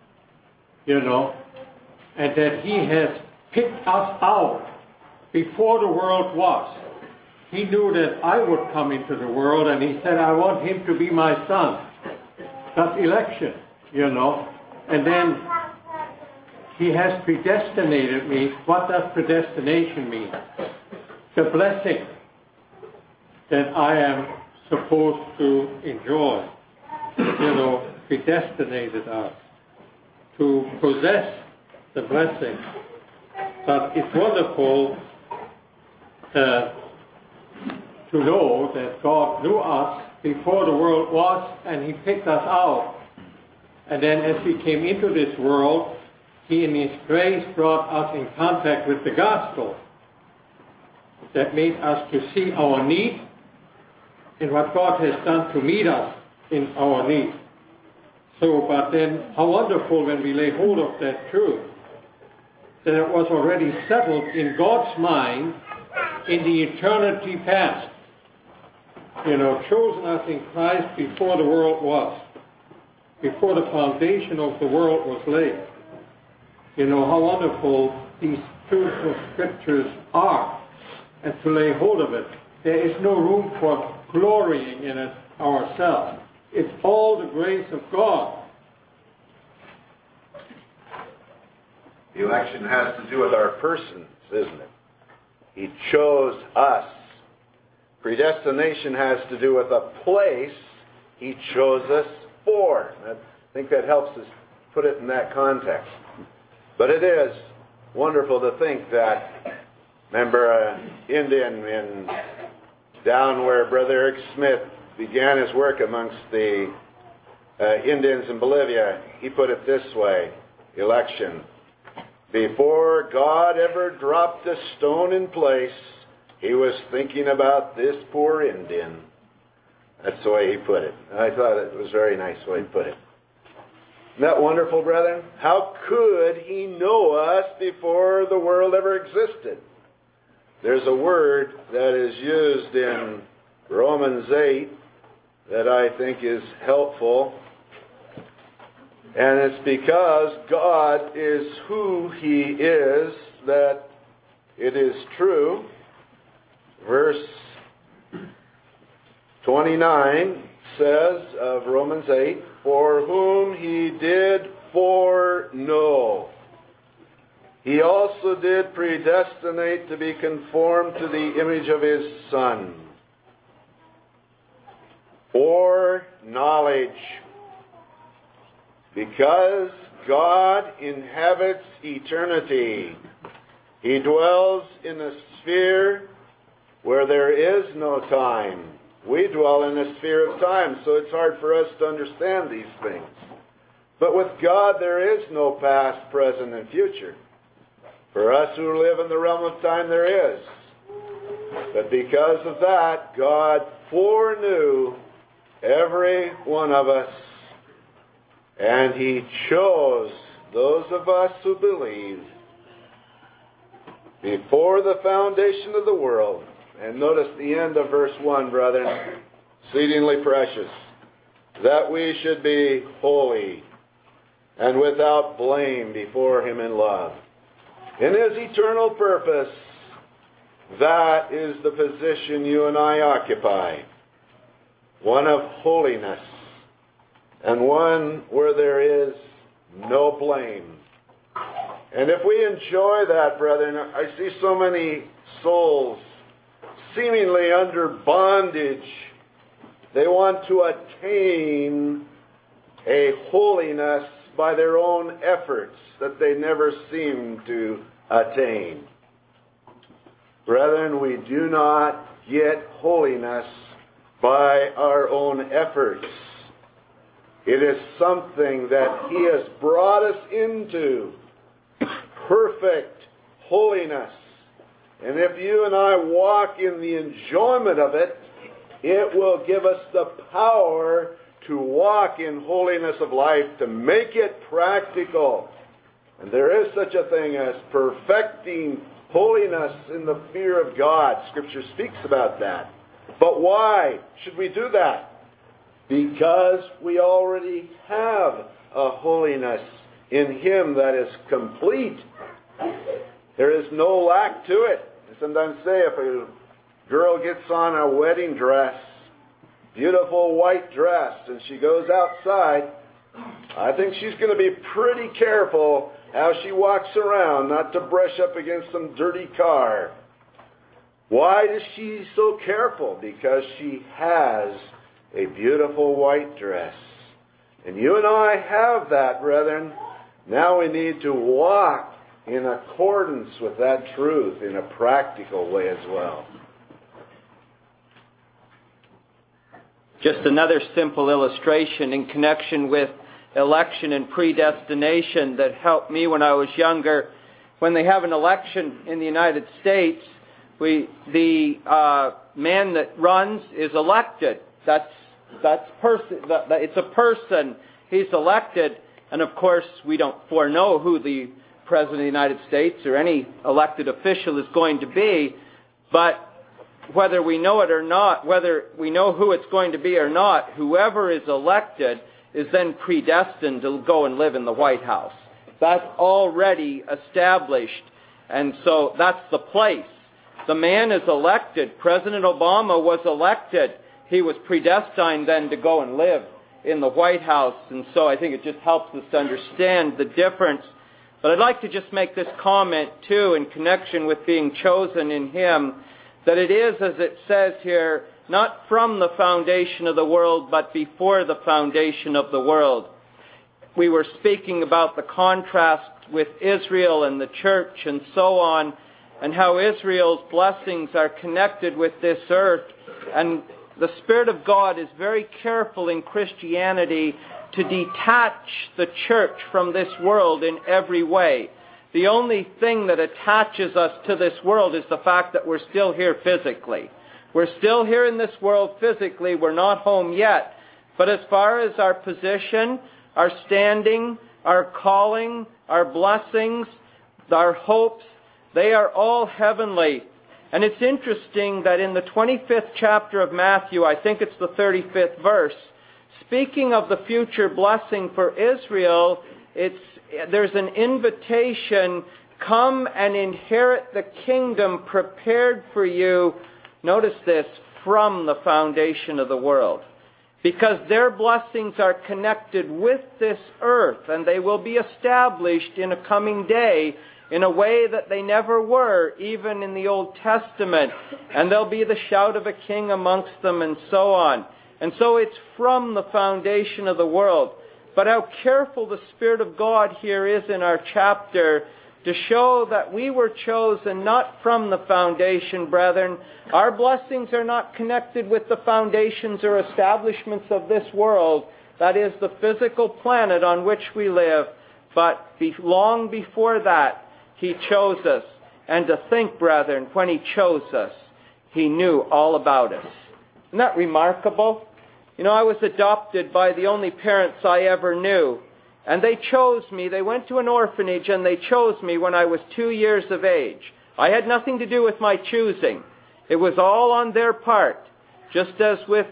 Speaker 6: and that He has picked us out before the world was. He knew that I would come into the world, and He said, "I want him to be my son." That's election, And then He has predestinated me. What does predestination mean? The blessing that I am supposed to enjoy. Predestinated us to possess the blessing. But it's wonderful to know that God knew us before the world was, and He picked us out. And then as we came into this world, He in His grace brought us in contact with the gospel. That made us to see our need and what God has done to meet us in our need. But then how wonderful when we lay hold of that truth, that it was already settled in God's mind in the eternity past. Chosen us in Christ before the world was, before the foundation of the world was laid. How wonderful these truths of Scriptures are, and to lay hold of it there is no room for glorying in it ourselves. It's all the grace of God.
Speaker 1: The election has to do with our persons, isn't it? He chose us. Predestination has to do with a place He chose us for. I think that helps us put it in that context. But it is wonderful to think that, remember, Indian down where Brother Eric Smith began his work amongst the Indians in Bolivia, he put it this way, election. Before God ever dropped a stone in place, He was thinking about this poor Indian. That's the way he put it. I thought it was a very nice way he put it. Isn't that wonderful, brethren? How could He know us before the world ever existed? There's a word that is used in Romans 8 that I think is helpful. And it's because God is who He is that it is true. Verse 29 says of Romans 8, for whom He did foreknow, He also did predestinate to be conformed to the image of His Son. Foreknowledge. Because God inhabits eternity, He dwells in a sphere where there is no time. We dwell in a sphere of time, so it's hard for us to understand these things. But with God, there is no past, present, and future. For us who live in the realm of time, there is. But because of that, God foreknew every one of us, and He chose those of us who believe before the foundation of the world. And notice the end of verse 1, brethren, exceedingly precious, that we should be holy and without blame before Him in love. In His eternal purpose, that is the position you and I occupy. One of holiness, and one where there is no blame. And if we enjoy that, brethren, I see so many souls seemingly under bondage. They want to attain a holiness by their own efforts that they never seem to attain. Brethren, we do not get holiness by our own efforts. It is something that He has brought us into, perfect holiness. And if you and I walk in the enjoyment of it, it will give us the power to walk in holiness of life, to make it practical. And there is such a thing as perfecting holiness in the fear of God. Scripture speaks about that. But why should we do that? Because we already have a holiness in Him that is complete. There is no lack to it. I sometimes say if a girl gets on a wedding dress, beautiful white dress, and she goes outside, I think she's going to be pretty careful how she walks around, not to brush up against some dirty car. Why is she so careful? Because she has a beautiful white dress. And you and I have that, brethren. Now we need to walk in accordance with that truth in a practical way as well.
Speaker 5: Just another simple illustration in connection with election and predestination that helped me when I was younger. When they have an election in the United States, the man that runs is elected. It's a person. He's elected, and of course we don't foreknow who the President of the United States or any elected official is going to be, but whether we know it or not, whether we know who it's going to be or not, whoever is elected is then predestined to go and live in the White House. That's already established, and so that's the place. The man is elected. President Obama was elected. He was predestined then to go and live in the White House. And so I think it just helps us to understand the difference. But I'd like to just make this comment too in connection with being chosen in Him, that it is, as it says here, not from the foundation of the world, but before the foundation of the world. We were speaking about the contrast with Israel and the church and so on, and how Israel's blessings are connected with this earth. And the Spirit of God is very careful in Christianity to detach the church from this world in every way. The only thing that attaches us to this world is the fact that we're still here physically. We're still here in this world physically. We're not home yet. But as far as our position, our standing, our calling, our blessings, our hopes, they are all heavenly. And it's interesting that in the 25th chapter of Matthew, I think it's the 35th verse, speaking of the future blessing for Israel, there's an invitation, come and inherit the kingdom prepared for you, notice this, from the foundation of the world. Because their blessings are connected with this earth, and they will be established in a coming day in a way that they never were, even in the Old Testament. And there'll be the shout of a king amongst them and so on. And so it's from the foundation of the world. But how careful the Spirit of God here is in our chapter to show that we were chosen not from the foundation, brethren. Our blessings are not connected with the foundations or establishments of this world, that is, the physical planet on which we live. But long before that, He chose us. And to think, brethren, when He chose us, He knew all about us. Isn't that remarkable? You know, I was adopted by the only parents I ever knew. And they chose me. They went to an orphanage and they chose me when I was 2 years of age. I had nothing to do with my choosing. It was all on their part. Just as with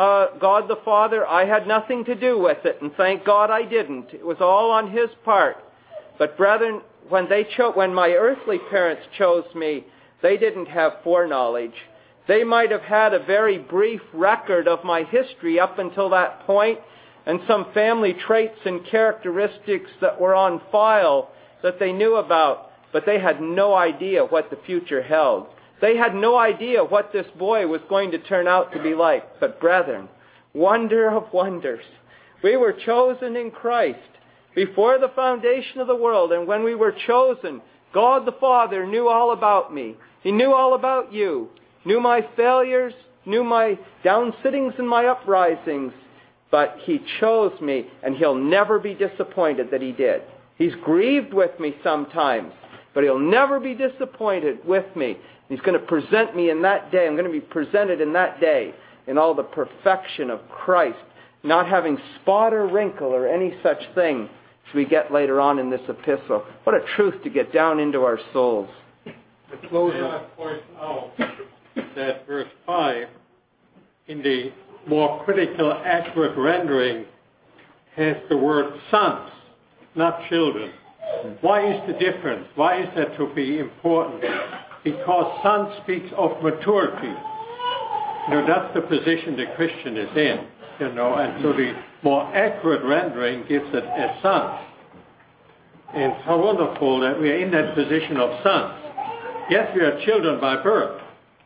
Speaker 5: God the Father, I had nothing to do with it. And thank God I didn't. It was all on His part. But brethren, when my earthly parents chose me, they didn't have foreknowledge. They might have had a very brief record of my history up until that point, and some family traits and characteristics that were on file that they knew about, but they had no idea what the future held. They had no idea what this boy was going to turn out to be like. But brethren, wonder of wonders, we were chosen in Christ before the foundation of the world, and when we were chosen, God the Father knew all about me. He knew all about you, knew my failures, knew my downsittings and my uprisings, but He chose me, and He'll never be disappointed that He did. He's grieved with me sometimes, but He'll never be disappointed with me. He's going to present me in that day. I'm going to be presented in that day in all the perfection of Christ, not having spot or wrinkle or any such thing as we get later on in this epistle. What a truth to get down into our souls.
Speaker 6: To close, I point out that verse 5, in the more critical, accurate rendering, has the word sons, not children. Why is the difference? Why is that to be important? Because son speaks of maturity. You know, that's the position the Christian is in. You know, and so the more accurate rendering gives it as sons. And how wonderful that we are in that position of sons. Yes, we are children by birth,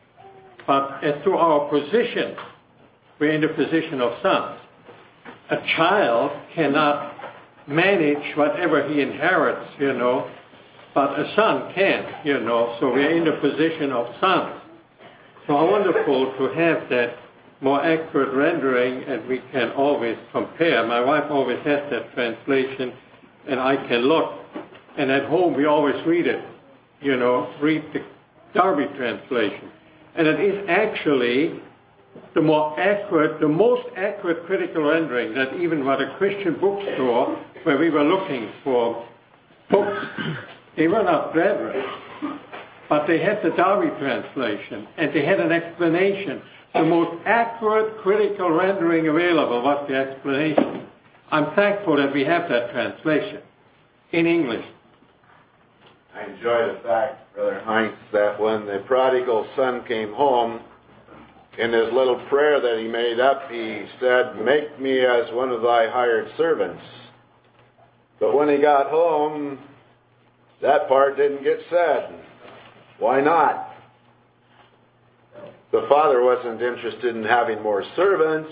Speaker 6: but as to our position, we're in the position of sons. A child cannot manage whatever he inherits, you know, but a son can, you know, so we're in the position of sons. So how wonderful to have that more accurate rendering, and we can always compare. My wife always has that translation, and I can look. And at home we always read it, you know, read the Darby translation. And it is actually the more accurate, the most accurate critical rendering that even at a Christian bookstore where we were looking for books, they were not brethren, but they had the Darby translation, and they had an explanation. The most accurate critical rendering available was the explanation. I'm thankful that we have that translation in English.
Speaker 1: I enjoy the fact Brother Heinz, that when the prodigal son came home, in his little prayer that he made up, he said, "Make me as one of thy hired servants." But when he got home, that part didn't get said. Why not? The father wasn't interested in having more servants.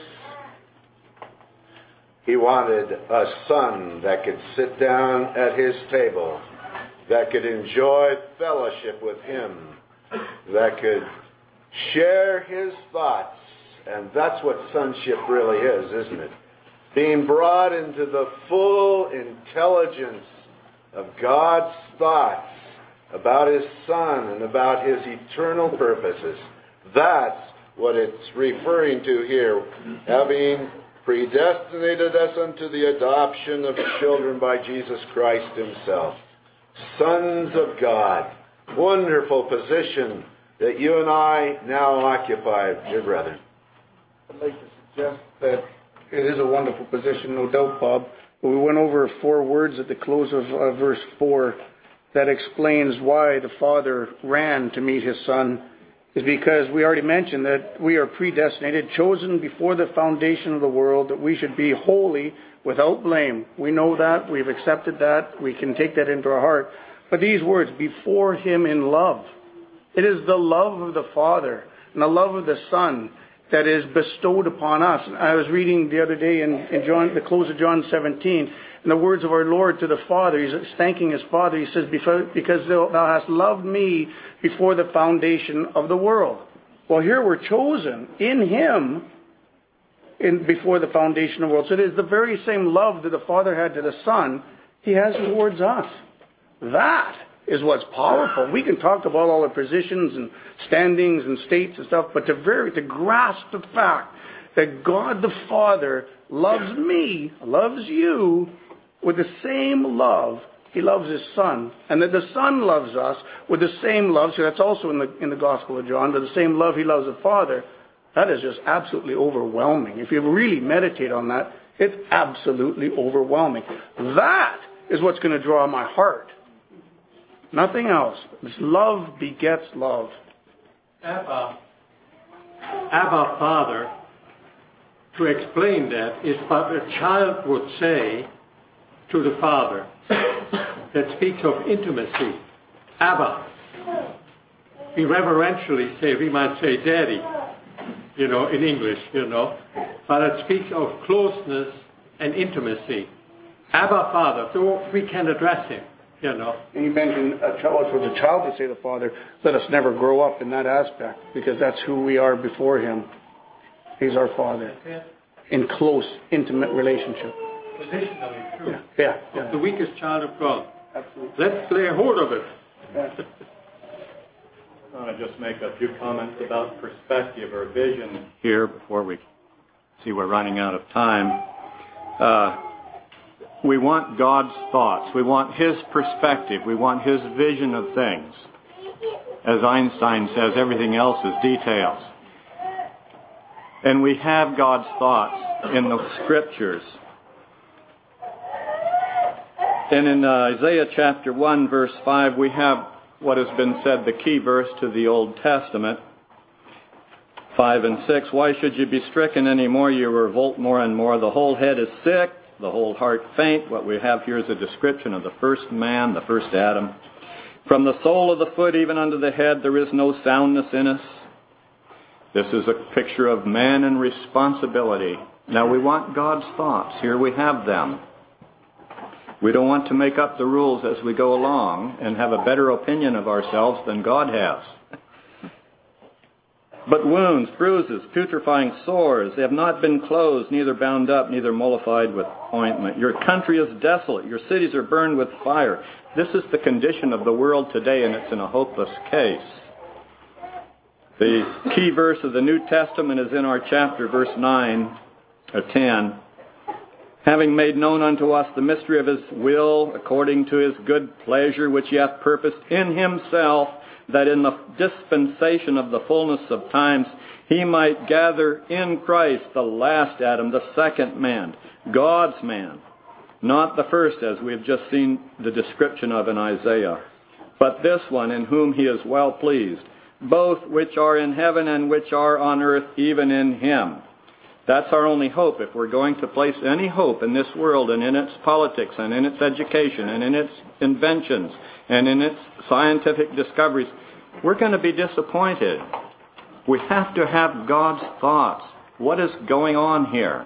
Speaker 1: He wanted a son that could sit down at his table, that could enjoy fellowship with him, that could share his thoughts. And that's what sonship really is, isn't it? Being brought into the full intelligence of God's thoughts about His Son and about His eternal purposes. That's what it's referring to here. Having predestinated us unto the adoption of children by Jesus Christ Himself. Sons of God. Wonderful position that you and I now occupy, dear brethren.
Speaker 7: I'd like to suggest that it is a wonderful position, no doubt, Bob. But we went over 4 words at the close of verse 4 that explains why the Father ran to meet His Son. Is because we already mentioned that we are predestinated, chosen before the foundation of the world, that we should be holy without blame. We know that. We've accepted that. We can take that into our heart. But these words, before Him in love. It is the love of the Father and the love of the Son that is bestowed upon us. I was reading the other day in John, the close of John 17, and the words of our Lord to the Father. He's thanking His Father. He says, "Because thou hast loved me before the foundation of the world." Well, here we're chosen in Him before the foundation of the world. So it is the very same love that the Father had to the Son, He has towards us. That is what's powerful. We can talk about all the positions and standings and states and stuff, but to grasp the fact that God the Father loves me, loves you, with the same love He loves His Son, and that the Son loves us with the same love, so that's also in the Gospel of John, that the same love He loves the Father, that is just absolutely overwhelming. If you really meditate on that, it's absolutely overwhelming. That is what's going to draw my heart. Nothing else. This love begets love.
Speaker 6: Abba Father, to explain that, is what a child would say to the Father. That speaks of intimacy. Abba. We reverentially say, we might say Daddy, in English, But it speaks of closeness and intimacy. Abba Father, so we can address Him. And
Speaker 7: you mentioned a child, for the child to say to the Father, let us never grow up in that aspect, because that's who we are before Him. He's our Father. In close, intimate relationship.
Speaker 6: Positionally true.
Speaker 7: Yeah.
Speaker 6: The weakest child of God.
Speaker 7: Absolutely.
Speaker 6: Let's lay hold of it.
Speaker 7: Yeah.
Speaker 9: I want to just make a few comments about perspective or vision here before we see we're running out of time. We want God's thoughts. We want His perspective. We want His vision of things. As Einstein says, everything else is details. And we have God's thoughts in the Scriptures. And in Isaiah chapter 1, verse 5, we have what has been said, the key verse to the Old Testament. 5 and 6, why should you be stricken any more? You revolt more and more. The whole head is sick, the whole heart faint. What we have here is a description of the first man, the first Adam. From the sole of the foot even unto the head, there is no soundness in us. This is a picture of man and responsibility. Now we want God's thoughts. Here we have them. We don't want to make up the rules as we go along and have a better opinion of ourselves than God has. But wounds, bruises, putrefying sores, they have not been closed, neither bound up, neither mollified with ointment. Your country is desolate. Your cities are burned with fire. This is the condition of the world today, and it's in a hopeless case. The key verse of the New Testament is in our chapter, verse 9 or 10. Having made known unto us the mystery of His will, according to His good pleasure, which He hath purposed in Himself, that in the dispensation of the fullness of times He might gather in Christ the last Adam, the second man, God's man, not the first, as we have just seen the description of in Isaiah. but this one in whom he is well pleased, both which are in heaven and which are on earth, even in him. That's our only hope. If we're going to place any hope in this world and in its politics and in its education and in its inventions and in its scientific discoveries, we're going to be disappointed. We have to have God's thoughts. What is going on here?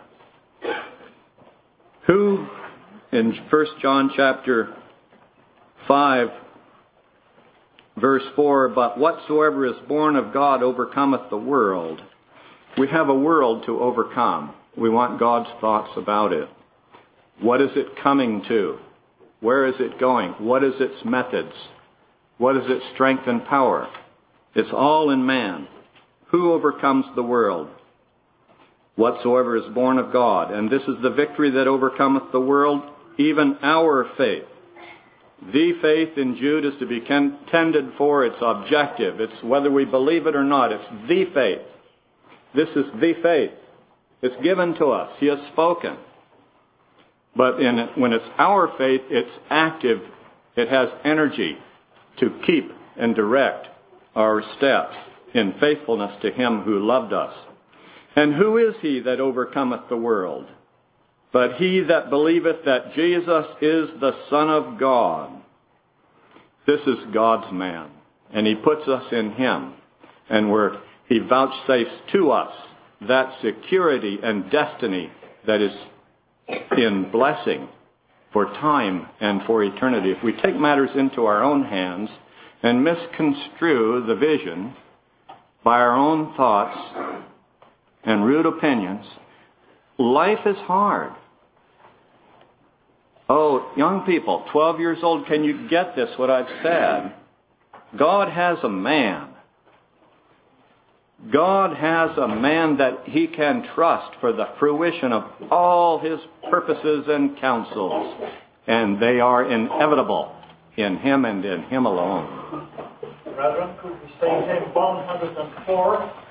Speaker 9: Who, in 1 John chapter 5, verse 4, but whatsoever is born of God overcometh the world. We have a world to overcome. We want God's thoughts about it. What is it coming to? Where is it going? What is its methods? What is its strength and power? It's all in man. Who overcomes the world? Whatsoever is born of God. And this is the victory that overcometh the world, even our faith. The faith in Jude is to be contended for. Its objective. It's whether we believe it or not. It's the faith. This is the faith. It's given to us. He has spoken. But when it's our faith, it's active. It has energy to keep and direct our steps in faithfulness to him who loved us. And who is he that overcometh the world? But he that believeth that Jesus is the Son of God. This is God's man. And he puts us in him. And he vouchsafes to us that security and destiny that is in blessing for time and for eternity. If we take matters into our own hands and misconstrue the vision by our own thoughts and rude opinions, life is hard. Oh, young people, 12 years old, can you get this, what I've said? God has a man. God has a man that he can trust for the fruition of all his purposes and counsels. And they are inevitable in him and in him alone.
Speaker 4: Brethren, could we say hymn 104?